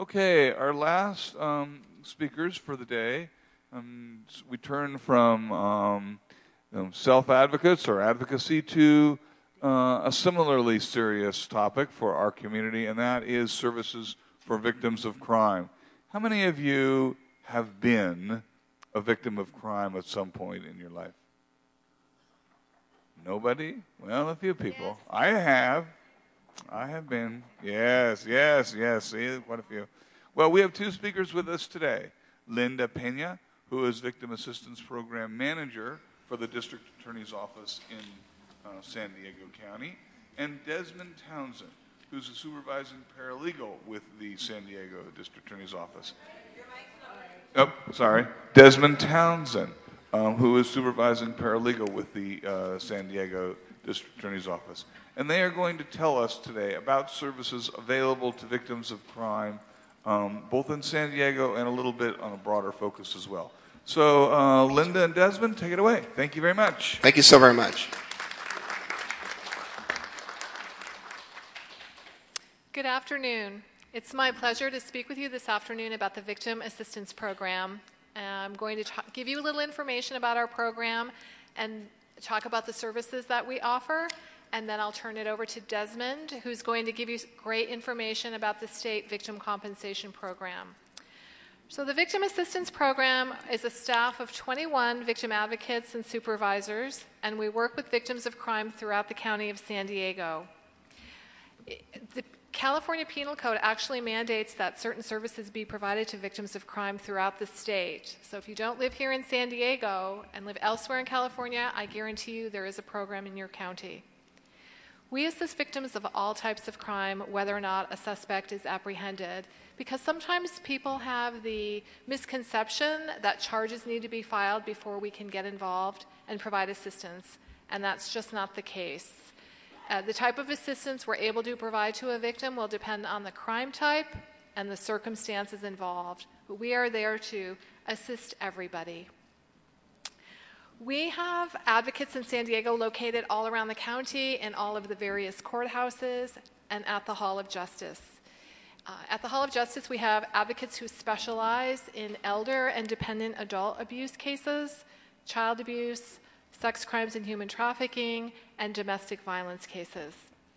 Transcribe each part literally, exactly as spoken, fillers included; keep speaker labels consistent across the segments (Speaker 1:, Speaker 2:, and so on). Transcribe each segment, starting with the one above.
Speaker 1: Okay, our last um, speakers for the day, um, we turn from um, um, self-advocates or advocacy to uh, a similarly serious topic for our community, and that is services for victims of crime. How many of you have been a victim of crime at some point in your life? Nobody? Well, a few people. Yes. I have. I have been. Yes, yes, yes. See, quite a few. Well, we have two speakers with us today. Linda Pena, who is Victim Assistance Program Manager for the District Attorney's Office in uh, San Diego County, and Desmond Townsend, who's a supervising paralegal with the San Diego District Attorney's Office. Oh, sorry. Desmond Townsend, um, who is supervising paralegal with the uh, San Diego District Attorney's Office. And they are going to tell us today about services available to victims of crime, um, both in San Diego and a little bit on a broader focus as well. So, uh, Linda and Desmond, take it away. Thank you very much.
Speaker 2: Thank you so very much.
Speaker 3: Good afternoon. It's my pleasure to speak with you this afternoon about the Victim Assistance Program. I'm going to talk, give you a little information about our program and talk about the services that we offer, and then I'll turn it over to Desmond, who's going to give you great information about the State Victim Compensation Program. So the Victim Assistance Program is a staff of twenty-one victim advocates and supervisors, and we work with victims of crime throughout the county of San Diego. The California Penal Code actually mandates that certain services be provided to victims of crime throughout the state. So if you don't live here in San Diego and live elsewhere in California, I guarantee you there is a program in your county. We assist victims of all types of crime, whether or not a suspect is apprehended, because sometimes people have the misconception that charges need to be filed before we can get involved and provide assistance, and that's just not the case. Uh, the type of assistance we're able to provide to a victim will depend on the crime type and the circumstances involved, but we are there to assist everybody. We have advocates in San Diego located all around the county in all of the various courthouses and at the Hall of Justice. Uh, at the Hall of Justice, we have advocates who specialize in elder and dependent adult abuse cases, child abuse, sex crimes and human trafficking, and domestic violence cases.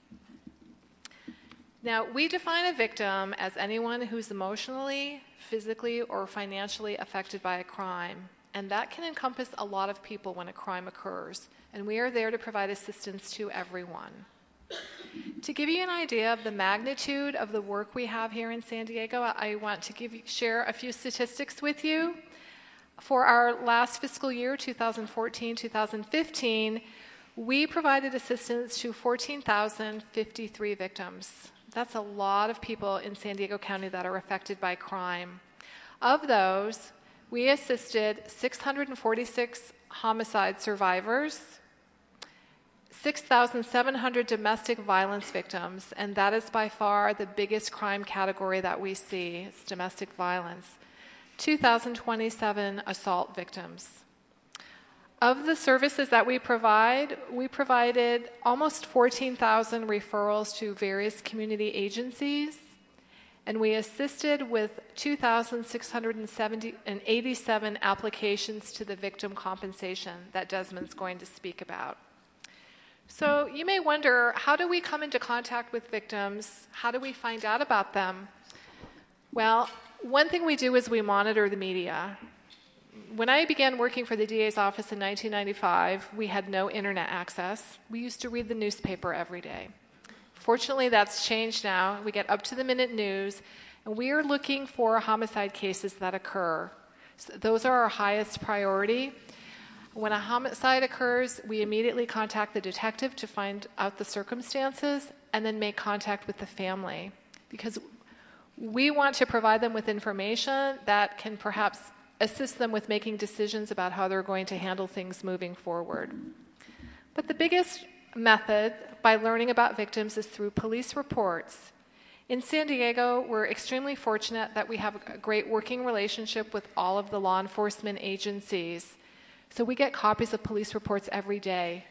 Speaker 3: Now, we define a victim as anyone who's emotionally, physically, or financially affected by a crime. And that can encompass a lot of people when a crime occurs. And we are there to provide assistance to everyone. To give you an idea of the magnitude of the work we have here in San Diego, I want to give you, share a few statistics with you. For our last fiscal year, two thousand fourteen to two thousand fifteen, we provided assistance to fourteen thousand fifty-three victims. That's a lot of people in San Diego County that are affected by crime. Of those, we assisted six hundred forty-six homicide survivors, six thousand seven hundred domestic violence victims, and that is by far the biggest crime category that we see. It's domestic violence. two thousand twenty-seven assault victims. Of the services that we provide, we provided almost fourteen thousand referrals to various community agencies, and we assisted with two thousand six hundred eighty-seven applications to the victim compensation that Desmond's going to speak about. So you may wonder, how do we come into contact with victims? How do we find out about them? Well, one thing we do is we monitor the media. When I began working for the D A's office in nineteen ninety-five, we had no internet access. We used to read the newspaper every day. Fortunately, that's changed now. We get up-to-the-minute news, and we are looking for homicide cases that occur. So those are our highest priority. When a homicide occurs, we immediately contact the detective to find out the circumstances and then make contact with the family, because we want to provide them with information that can perhaps assist them with making decisions about how they're going to handle things moving forward. But the biggest method by learning about victims is through police reports. In San Diego, we're extremely fortunate that we have a great working relationship with all of the law enforcement agencies. So we get copies of police reports every day.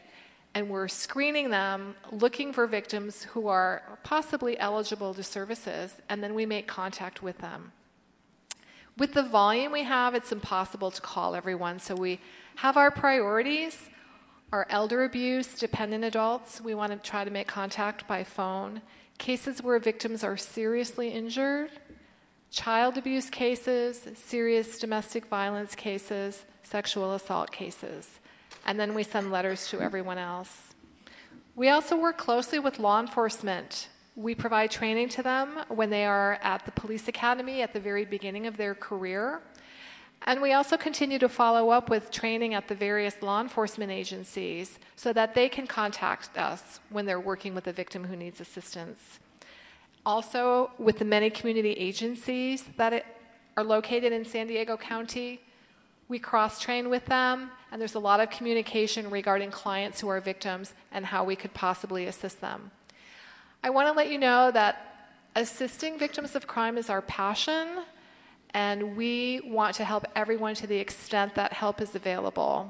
Speaker 3: And we're screening them, looking for victims who are possibly eligible to services, and then we make contact with them. With the volume we have, it's impossible to call everyone, so we have our priorities. Our elder abuse, dependent adults, we want to try to make contact by phone. Cases where victims are seriously injured, child abuse cases, serious domestic violence cases, sexual assault cases. And then we send letters to everyone else. We also work closely with law enforcement. We provide training to them when they are at the police academy at the very beginning of their career. And we also continue to follow up with training at the various law enforcement agencies so that they can contact us when they're working with a victim who needs assistance. Also, with the many community agencies that are located in San Diego County, we cross-train with them, and there's a lot of communication regarding clients who are victims and how we could possibly assist them. I want to let you know that assisting victims of crime is our passion, and we want to help everyone to the extent that help is available.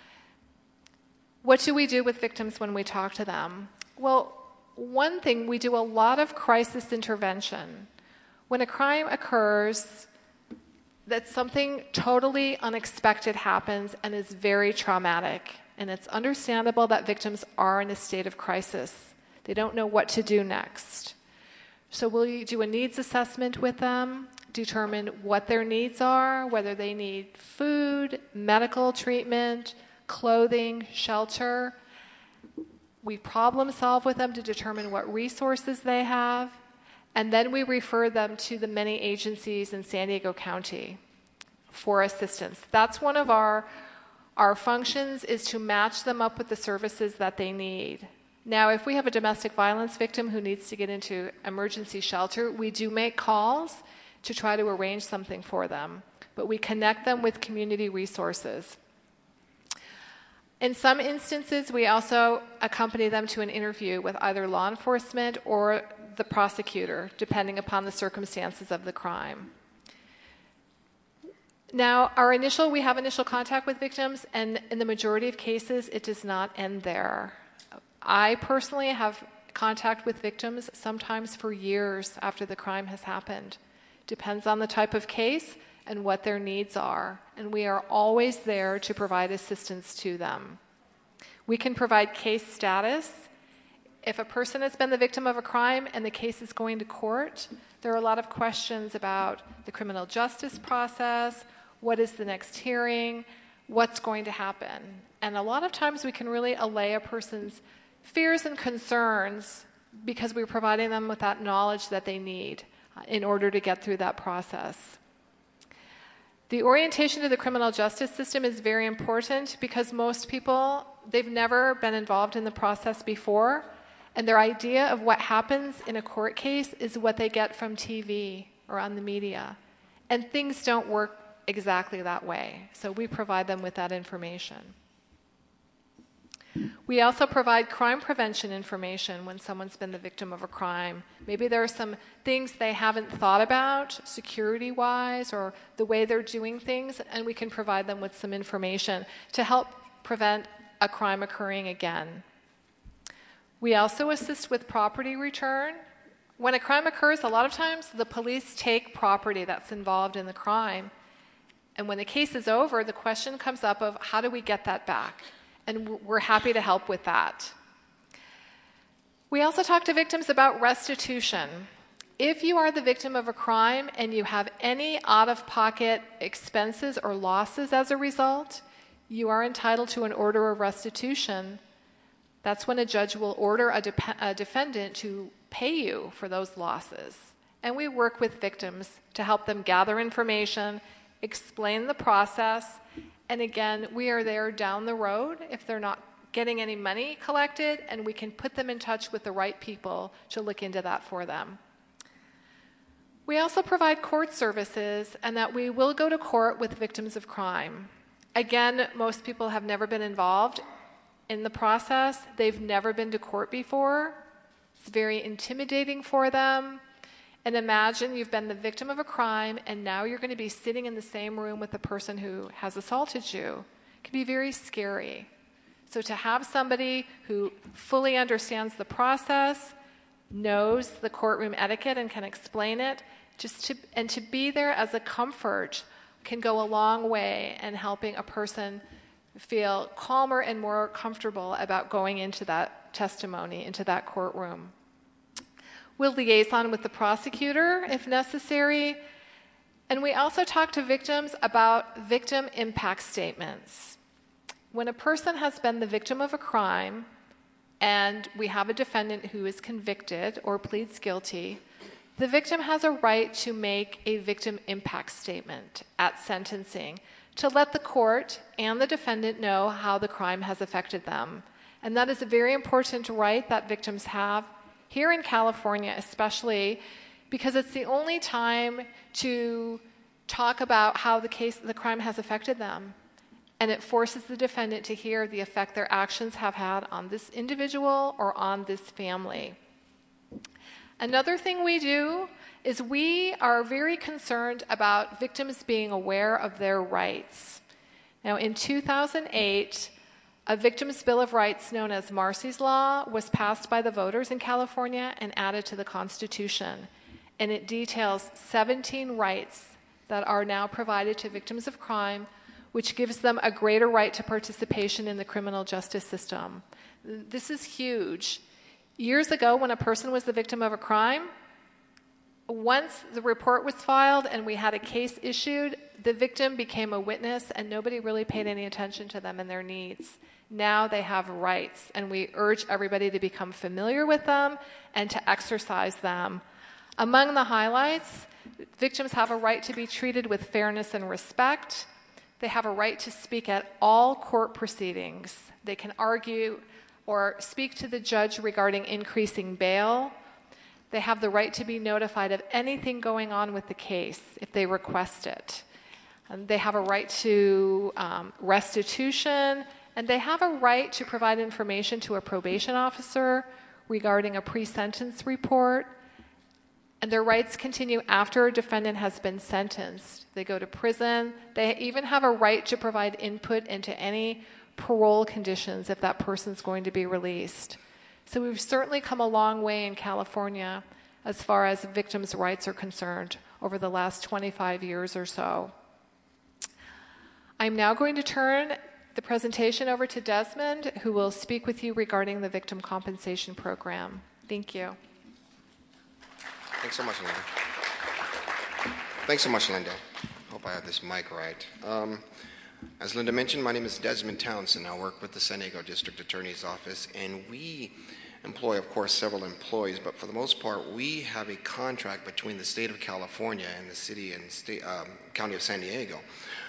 Speaker 3: What do we do with victims when we talk to them? Well, one thing, we do a lot of crisis intervention. When a crime occurs, that something totally unexpected happens and is very traumatic. And it's understandable that victims are in a state of crisis. They don't know what to do next. So we'll do a needs assessment with them, determine what their needs are, whether they need food, medical treatment, clothing, shelter. We problem solve with them to determine what resources they have, and then we refer them to the many agencies in San Diego County for assistance. That's one of our, our functions, is to match them up with the services that they need. Now, if we have a domestic violence victim who needs to get into emergency shelter, we do make calls to try to arrange something for them, but we connect them with community resources. In some instances, we also accompany them to an interview with either law enforcement or the prosecutor, depending upon the circumstances of the crime. Now, our initial, we have initial contact with victims, and in the majority of cases, it does not end there. I personally have contact with victims sometimes for years after the crime has happened. Depends on the type of case and what their needs are, and we are always there to provide assistance to them. We can provide case status. If a person has been the victim of a crime and the case is going to court, there are a lot of questions about the criminal justice process, what is the next hearing, what's going to happen. And a lot of times we can really allay a person's fears and concerns because we're providing them with that knowledge that they need in order to get through that process. The orientation to the criminal justice system is very important because most people, they've never been involved in the process before, and their idea of what happens in a court case is what they get from T V or on the media. And things don't work exactly that way, so we provide them with that information. We also provide crime prevention information when someone's been the victim of a crime. Maybe there are some things they haven't thought about security-wise or the way they're doing things, and we can provide them with some information to help prevent a crime occurring again. We also assist with property return. When a crime occurs, a lot of times the police take property that's involved in the crime, and when the case is over, the question comes up of how do we get that back? And we're happy to help with that. We also talk to victims about restitution. If you are the victim of a crime and you have any out-of-pocket expenses or losses as a result, you are entitled to an order of restitution. That's when a judge will order a, de- a defendant to pay you for those losses. And we work with victims to help them gather information, explain the process, and again, we are there down the road if they're not getting any money collected, and we can put them in touch with the right people to look into that for them. We also provide court services, and that we will go to court with victims of crime. Again, most people have never been involved in the process. They've never been to court before. It's very intimidating for them. And imagine you've been the victim of a crime, and now you're going to be sitting in the same room with the person who has assaulted you. It can be very scary. So to have somebody who fully understands the process, knows the courtroom etiquette and can explain it, just to, and to be there as a comfort can go a long way in helping a person feel calmer and more comfortable about going into that testimony, into that courtroom. We'll liaison with the prosecutor if necessary. And we also talk to victims about victim impact statements. When a person has been the victim of a crime and we have a defendant who is convicted or pleads guilty, the victim has a right to make a victim impact statement at sentencing to let the court and the defendant know how the crime has affected them. And that is a very important right that victims have here in California, especially because it's the only time to talk about how the case, the crime has affected them. And it forces the defendant to hear the effect their actions have had on this individual or on this family. Another thing we do is we are very concerned about victims being aware of their rights. Now, in two thousand eight, a Victims' Bill of Rights known as Marsy's Law was passed by the voters in California and added to the Constitution. And it details seventeen rights that are now provided to victims of crime, which gives them a greater right to participation in the criminal justice system. This is huge. Years ago, when a person was the victim of a crime, once the report was filed and we had a case issued, the victim became a witness and nobody really paid any attention to them and their needs. Now they have rights, and we urge everybody to become familiar with them and to exercise them. Among the highlights, victims have a right to be treated with fairness and respect. They have a right to speak at all court proceedings. They can argue or speak to the judge regarding increasing bail. They have the right to be notified of anything going on with the case if they request it. And they have a right to um, restitution, and they have a right to provide information to a probation officer regarding a pre-sentence report. And their rights continue after a defendant has been sentenced. They go to prison. They even have a right to provide input into any parole conditions if that person's going to be released. So we've certainly come a long way in California as far as victims' rights are concerned over the last twenty-five years or so. I'm now going to turn the presentation over to Desmond, who will speak with you regarding the Victim Compensation Program. Thank you.
Speaker 2: Thanks so much, Linda. Thanks so much, Linda. Hope I have this mic right. Um, as Linda mentioned, my name is Desmond Townsend. I work with the San Diego District Attorney's Office, and we employ, of course, several employees, but for the most part, we have a contract between the state of California and the city and state, um, county of San Diego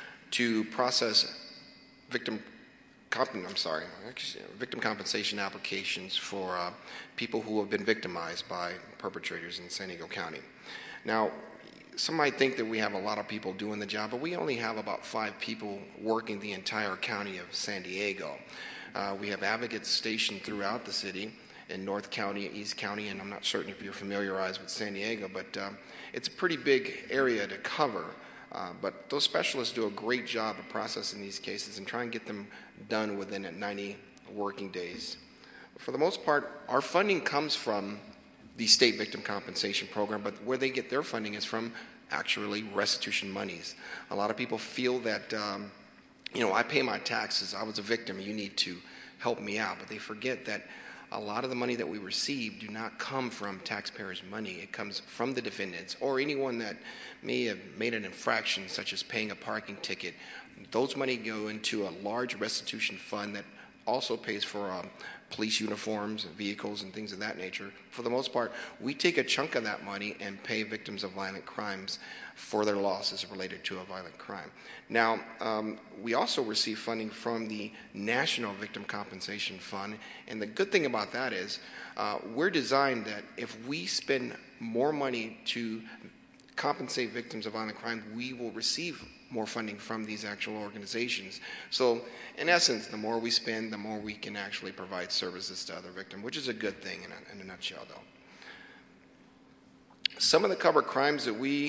Speaker 2: to process victim comp- I'm sorry, victim compensation applications for uh, people who have been victimized by perpetrators in San Diego County. Now, some might think that we have a lot of people doing the job, but we only have about five people working the entire county of San Diego. Uh, we have advocates stationed throughout the city in North County, East County, and I'm not certain if you're familiarized with San Diego, but uh, it's a pretty big area to cover. Uh, but those specialists do a great job of processing these cases and try and get them done within ninety working days. For the most part, our funding comes from the state victim compensation program, but where they get their funding is from actually restitution monies. A lot of people feel that, um, you know, I pay my taxes, I was a victim, you need to help me out, but they forget that a lot of the money that we receive do not come from taxpayers' money. It comes from the defendants or anyone that may have made an infraction, such as paying a parking ticket. Those money go into a large restitution fund that also pays for um, police uniforms and vehicles and things of that nature. For the most part, we take a chunk of that money and pay victims of violent crimes for their losses related to a violent crime. Now, um, we also receive funding from the National Victim Compensation Fund, and the good thing about that is uh, we're designed that if we spend more money to compensate victims of violent crime, we will receive more funding from these actual organizations. So, in essence, the more we spend, the more we can actually provide services to other victims, which is a good thing in a, in a nutshell, though. Some of the covered crimes that we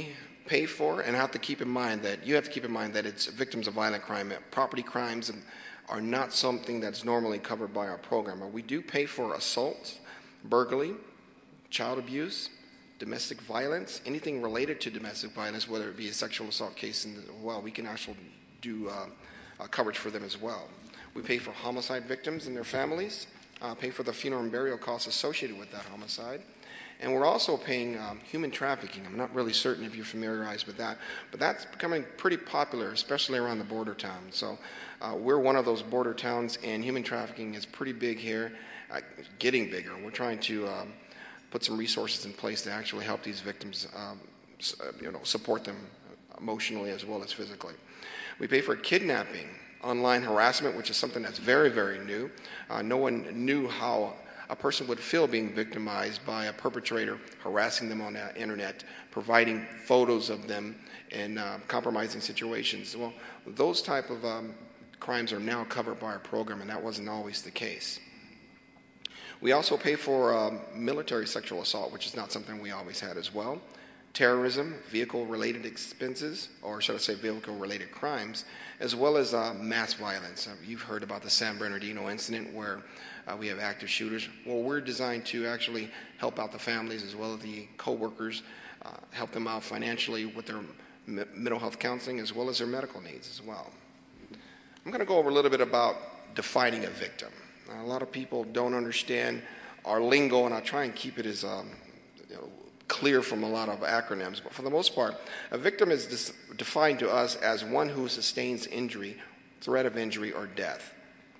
Speaker 2: pay for, and I have to keep in mind that you have to keep in mind that it's victims of violent crime. Property crimes are not something that's normally covered by our program. But we do pay for assault, burglary, child abuse, domestic violence, anything related to domestic violence, whether it be a sexual assault case, and well, we can actually do uh, uh, coverage for them as well. We pay for homicide victims and their families, uh, pay for the funeral and burial costs associated with that homicide. And we're also paying um, human trafficking. I'm not really certain if you're familiarized with that, but that's becoming pretty popular, especially around the border towns. So uh, we're one of those border towns, and human trafficking is pretty big here, uh, getting bigger. We're trying to um, put some resources in place to actually help these victims, um, you know, support them emotionally as well as physically. We pay for kidnapping, online harassment, which is something that's very, very new. Uh, no one knew how a person would feel being victimized by a perpetrator harassing them on the internet, providing photos of them in uh, compromising situations. Well, those type of um, crimes are now covered by our program, and that wasn't always the case. We also pay for um, military sexual assault, which is not something we always had as well. Terrorism, vehicle-related expenses, or should I say vehicle-related crimes, as well as uh, mass violence. Uh, you've heard about the San Bernardino incident where uh, we have active shooters. Well, we're designed to actually help out the families as well as the co-workers, uh, help them out financially with their m- mental health counseling as well as their medical needs as well. I'm going to go over a little bit about defining a victim. Now, a lot of people don't understand our lingo, and I try and keep it as um, you know, clear from a lot of acronyms, but for the most part, a victim is dis- defined to us as one who sustains injury, threat of injury, or death.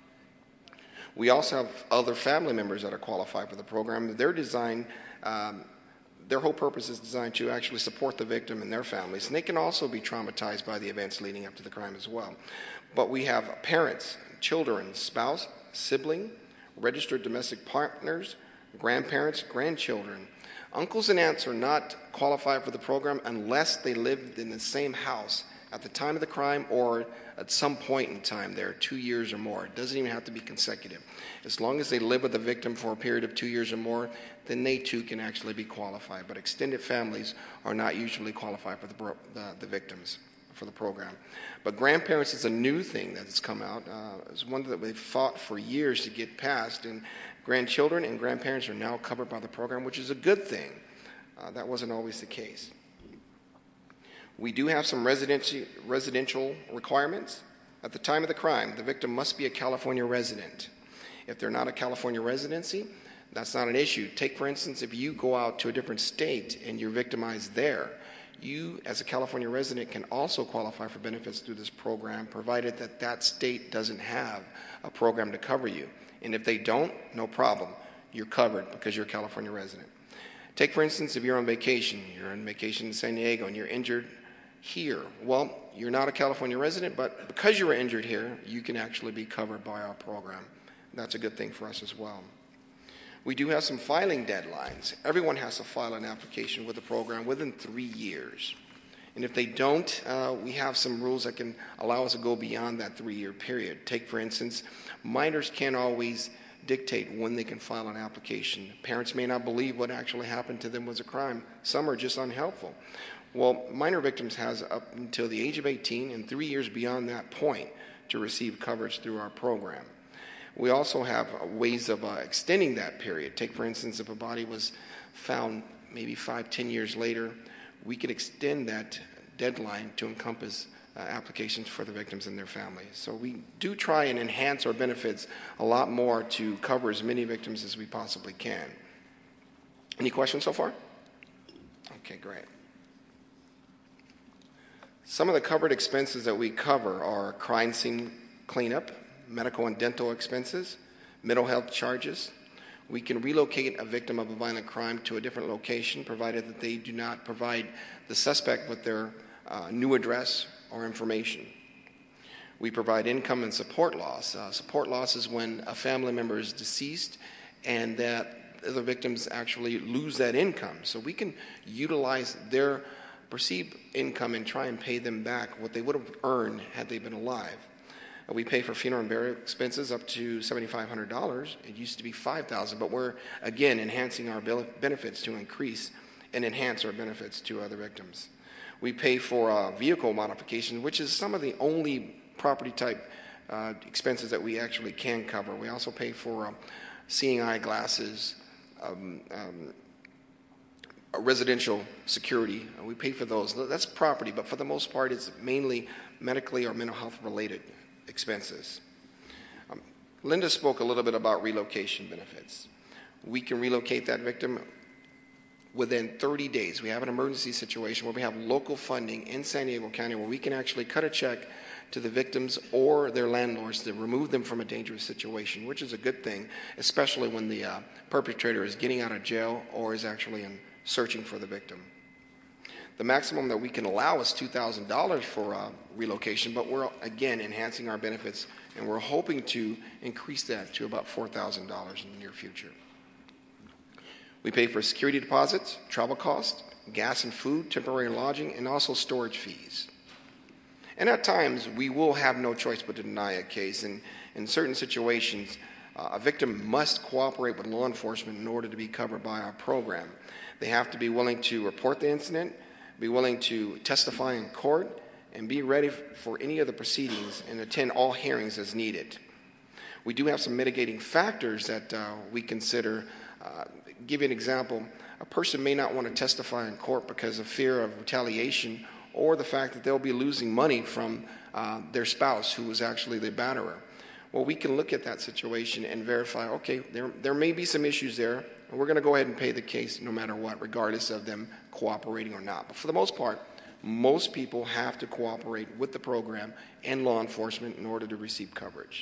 Speaker 2: We also have other family members that are qualified for the program. They're designed, um, their whole purpose is designed to actually support the victim and their families, and they can also be traumatized by the events leading up to the crime as well. But we have parents, children, spouse, sibling, registered domestic partners, grandparents, grandchildren. Uncles and aunts are not qualified for the program unless they lived in the same house at the time of the crime or at some point in time there, two years or more. It doesn't even have to be consecutive. As long as they live with the victim for a period of two years or more, then they too can actually be qualified. But extended families are not usually qualified for the, the, the victims for the program. But grandparents is a new thing that has come out. Uh, it's one that we've fought for years to get passed, and grandchildren and grandparents are now covered by the program, which is a good thing. Uh, that wasn't always the case. We do have some residential, residential requirements. At the time of the crime, the victim must be a California resident. If they're not a California residency, that's not an issue. Take, for instance, if you go out to a different state and you're victimized there, you, as a California resident, can also qualify for benefits through this program, provided that that state doesn't have a program to cover you. And if they don't, no problem. You're covered because you're a California resident. Take, for instance, if you're on vacation, you're on vacation in San Diego, and you're injured here. Well, you're not a California resident, but because you were injured here, you can actually be covered by our program. That's a good thing for us as well. We do have some filing deadlines. Everyone has to file an application with the program within three years. And if they don't, uh, we have some rules that can allow us to go beyond that three-year period. Take, for instance, minors can't always dictate when they can file an application. Parents may not believe what actually happened to them was a crime. Some are just unhelpful. Well, minor victims has up until the age of eighteen and three years beyond that point to receive coverage through our program. We also have ways of uh, extending that period. Take, for instance, if a body was found maybe five, ten years later, we could extend that deadline to encompass uh, applications for the victims and their families. So we do try and enhance our benefits a lot more to cover as many victims as we possibly can. Any questions so far? Okay, great. Some of the covered expenses that we cover are crime scene cleanup, medical and dental expenses, mental health charges. We can relocate a victim of a violent crime to a different location, provided that they do not provide the suspect with their uh, new address or information. We provide income and support loss. Uh, support loss is when a family member is deceased and that the victims actually lose that income. So we can utilize their perceived income and try and pay them back what they would have earned had they been alive. We pay for funeral and burial expenses up to seven thousand five hundred dollars. It used to be five thousand dollars, but we're, again, enhancing our benefits to increase and enhance our benefits to other victims. We pay for uh, vehicle modifications, which is some of the only property type uh, expenses that we actually can cover. We also pay for uh, seeing eye glasses, um, um, residential security. Uh, we pay for those. That's property, but for the most part, it's mainly medically or mental health related expenses. Um, Linda spoke a little bit about relocation benefits. We can relocate that victim within thirty days. We have an emergency situation where we have local funding in San Diego County where we can actually cut a check to the victims or their landlords to remove them from a dangerous situation, which is a good thing, especially when the uh, perpetrator is getting out of jail or is actually in searching for the victim. The maximum that we can allow is two thousand dollars for uh, relocation, but we're, again, enhancing our benefits, and we're hoping to increase that to about four thousand dollars in the near future. We pay for security deposits, travel costs, gas and food, temporary lodging, and also storage fees. And at times, we will have no choice but to deny a case. And in certain situations, uh, a victim must cooperate with law enforcement in order to be covered by our program. They have to be willing to report the incident, be willing to testify in court, and be ready for any of the proceedings and attend all hearings as needed. We do have some mitigating factors that uh, we consider. Uh, give you an example. A person may not want to testify in court because of fear of retaliation or the fact that they'll be losing money from uh, their spouse who was actually the batterer. Well, we can look at that situation and verify, okay, there, there may be some issues there, and we're going to go ahead and pay the case no matter what, regardless of them cooperating or not. But for the most part, most people have to cooperate with the program and law enforcement in order to receive coverage.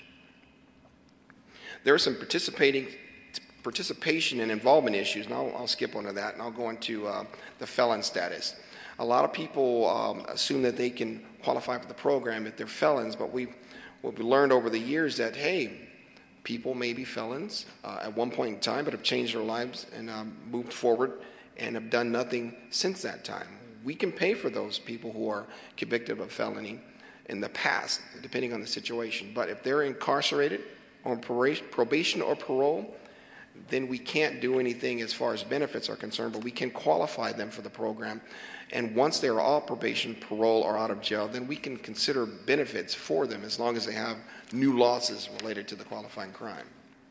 Speaker 2: There are some participating participation and involvement issues, and I'll, I'll skip onto that, and I'll go into uh, the felon status. A lot of people um, assume that they can qualify for the program if they're felons, but we've, what we learned over the years that, hey, people may be felons uh, at one point in time, but have changed their lives and um, moved forward and have done nothing since that time. We can pay for those people who are convicted of a felony in the past, depending on the situation. But if they're incarcerated on probation or parole, then we can't do anything as far as benefits are concerned, but we can qualify them for the program. And once they're off probation, parole, or out of jail, then we can consider benefits for them as long as they have new losses related to the qualifying crime.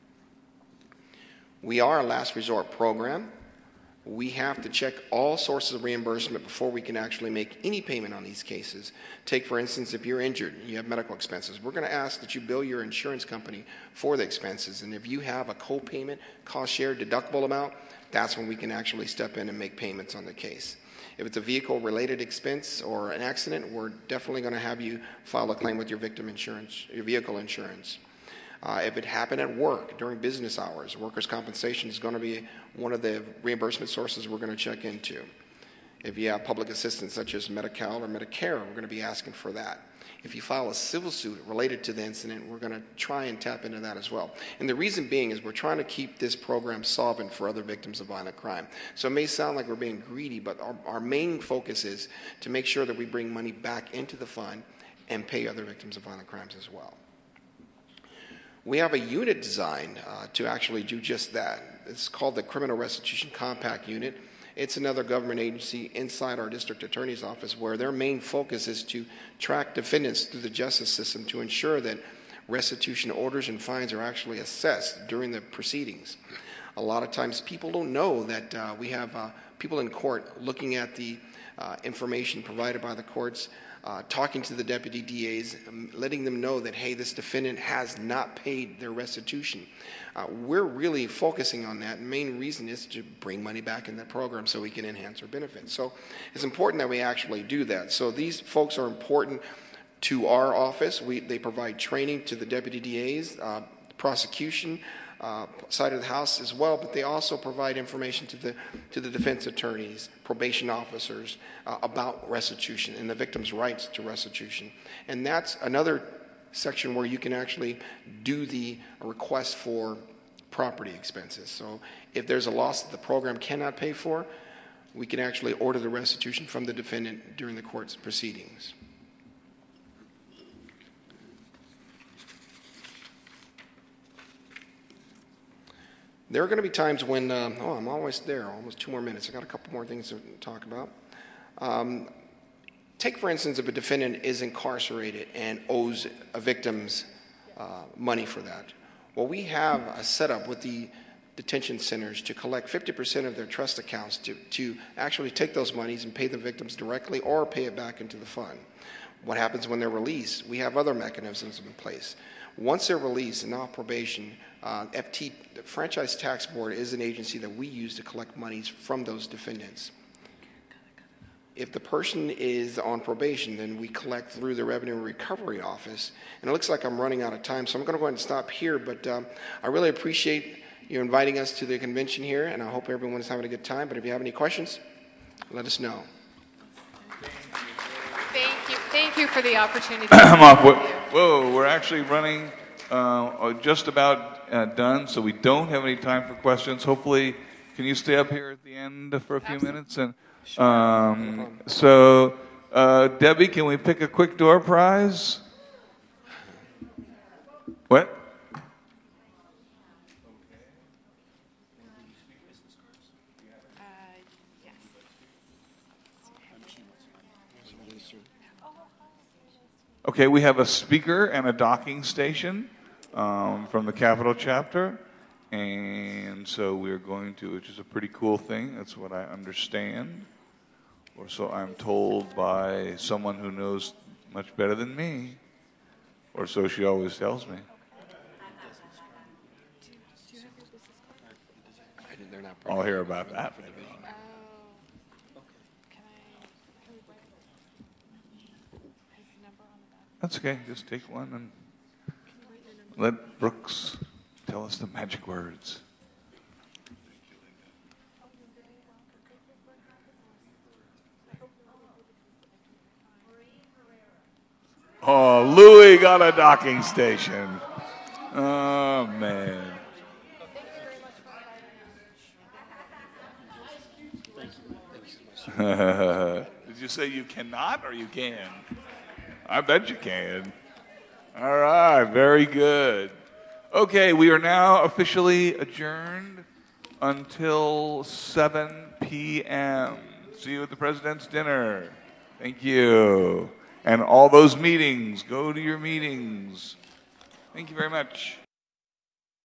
Speaker 2: We are a last resort program. We have to check all sources of reimbursement before we can actually make any payment on these cases. Take, for instance, if you're injured and you have medical expenses, we're going to ask that you bill your insurance company for the expenses. And if you have a co-payment, cost-share, deductible amount, that's when we can actually step in and make payments on the case. If it's a vehicle-related expense or an accident, we're definitely going to have you file a claim with your victim insurance, your vehicle insurance. Uh, if it happened at work during business hours, workers' compensation is going to be one of the reimbursement sources we're going to check into. If you have public assistance such as Medi-Cal or Medicare, we're going to be asking for that. If you file a civil suit related to the incident, we're going to try and tap into that as well. And the reason being is we're trying to keep this program solvent for other victims of violent crime. So it may sound like we're being greedy, but our, our main focus is to make sure that we bring money back into the fund and pay other victims of violent crimes as well. We have a unit designed uh, to actually do just that. It's called the Criminal Restitution Compact Unit. It's another government agency inside our district attorney's office where their main focus is to track defendants through the justice system to ensure that restitution orders and fines are actually assessed during the proceedings. A lot of times people don't know that uh, we have uh, people in court looking at the uh, information provided by the courts, Uh, talking to the deputy D As, um, letting them know that, hey, this defendant has not paid their restitution. Uh, we're really focusing on that. The main reason is to bring money back in that program so we can enhance our benefits. So it's important that we actually do that. So these folks are important to our office. We, they provide training to the deputy D As, uh, prosecution, Uh, side of the house as well, but they also provide information to the to the defense attorneys, probation officers uh, about restitution and the victim's rights to restitution. And that's another section where you can actually do the request for property expenses. So if there's a loss that the program cannot pay for, we can actually order the restitution from the defendant during the court's proceedings. There are going to be times when, um, oh, I'm almost there, almost two more minutes. I got a couple more things to talk about. Um, take, for instance, if a defendant is incarcerated and owes a victim's uh, money for that. Well, we have a setup with the detention centers to collect fifty percent of their trust accounts to, to actually take those monies and pay the victims directly or pay it back into the fund. What happens when they're released? We have other mechanisms in place. Once they're released and off probation, uh, F T, the Franchise Tax Board, is an agency that we use to collect monies from those defendants. If the person is on probation, then we collect through the Revenue and Recovery Office. And it looks like I'm running out of time, so I'm going to go ahead and stop here. But um, I really appreciate you inviting us to the convention here, and I hope everyone is having a good time. But if you have any questions, let us know.
Speaker 3: Thank you. Thank you for the opportunity.
Speaker 1: I'm off. Whoa, we're actually running uh, just about uh, done, so we don't have any time for questions. Hopefully, can you stay up here at the end for a few
Speaker 3: Absolutely.
Speaker 1: minutes? And um, so, uh, Debbie, can we pick a quick door prize? What? Okay, we have a speaker and a docking station um, from the Capitol chapter, and so we're going to, which is a pretty cool thing. That's what I understand, or so I'm told by someone who knows much better than me, or so she always tells me. I'll hear about that. That's okay. Just take one and let Brooks tell us the magic words. Oh, Louis got a docking station. Oh, man. Did you say you cannot or you can? I bet you can. All right, very good. Okay, we are now officially adjourned until seven p.m. See you at the President's dinner. Thank you. And all those meetings, go to your meetings. Thank you very much.